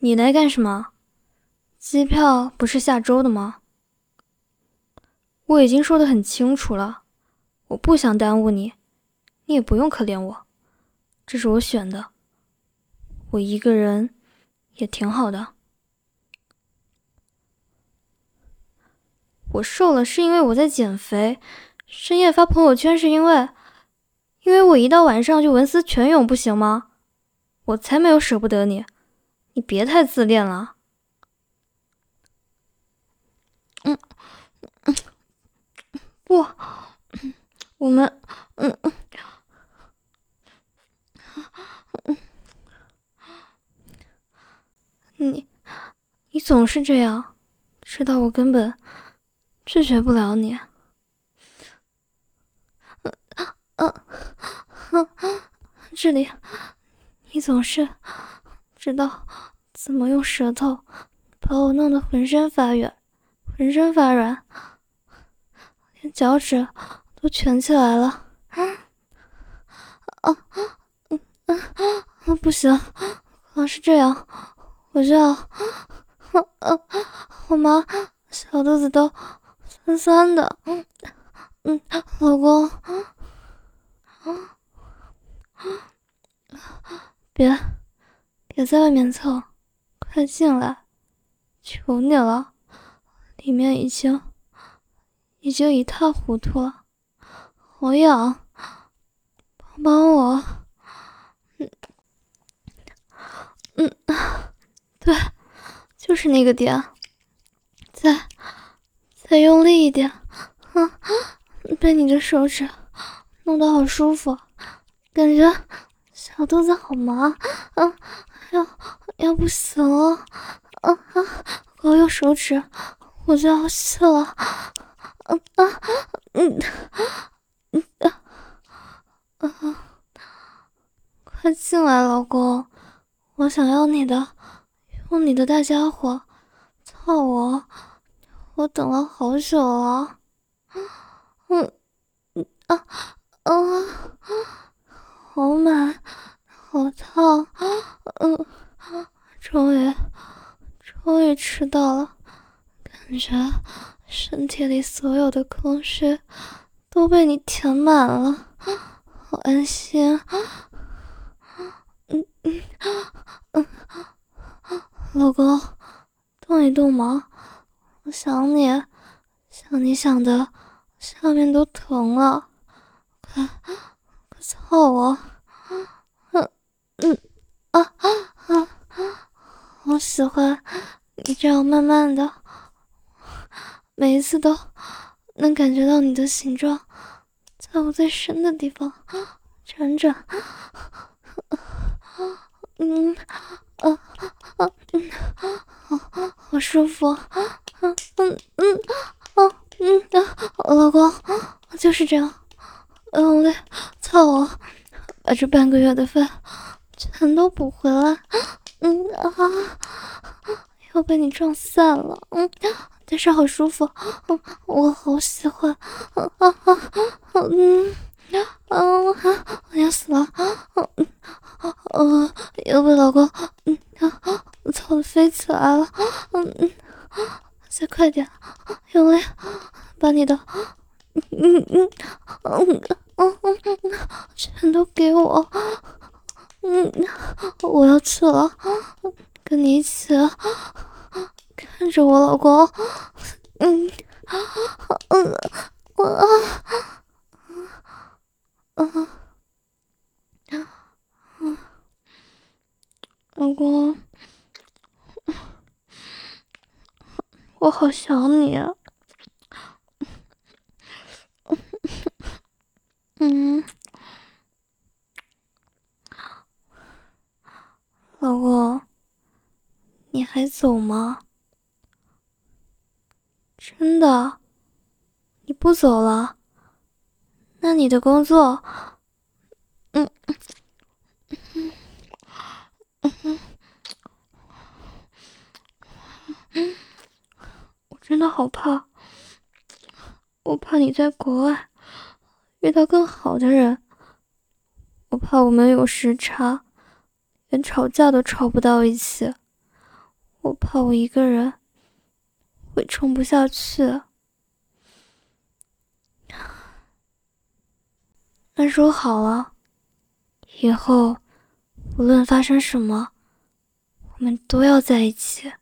你来干什么？机票不是下周的吗？我已经说得很清楚了，我不想耽误你，你也不用可怜我，这是我选的，我一个人也挺好的。我瘦了是因为我在减肥，深夜发朋友圈是因为我一到晚上就文思泉涌，不行吗？我才没有舍不得你，你别太自恋了。不，我们，你总是这样，知道我根本拒绝不了你。这里，你总是知道怎么用舌头把我弄得浑身发软，连脚趾都蜷起来了。不行，光是这样我就要，我妈小肚子都酸酸的。老公，别在外面凑，快进来，求你了，里面已经一塌糊涂了，好痒，帮我。对，就是那个点，再用力一点。被你的手指弄得好舒服，感觉小肚子好麻，要不行了，光用手指我就要去了。快进来，老公，我想要你的，用你的大家伙操我，我等了好久了。好满，好烫，终于吃到了，感觉身体里所有的空虚都被你填满了，好安心。老公，动一动嘛，我想你，想的下面都疼了，快操我！我喜欢你这样慢慢的，每一次都能感觉到你的形状在我最深的地方辗转。好舒服。老公，就是这样，用力操我，把这半个月的饭全都补回来。又被你撞散了。但是好舒服，我好喜欢。我要死了。又被老公操得飞起来了。再快点，用力把你的全都给我。我要去了，跟你一起看着我老公。老公，我好想你啊。老公，你还走吗？真的？你不走了？那你的工作……我真的好怕，我怕你在国外遇到更好的人，我怕我们有时差，连吵架都吵不到一起， 我怕我一个人会撑不下去。那说好了，以后无论发生什么，我们都要在一起。